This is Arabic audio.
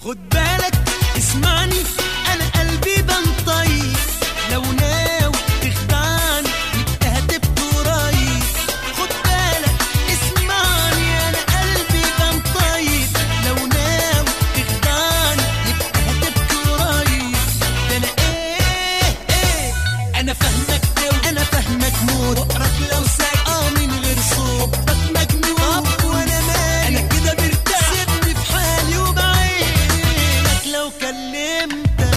خد بالك اسمعني، انا قلبي بنطير لو نام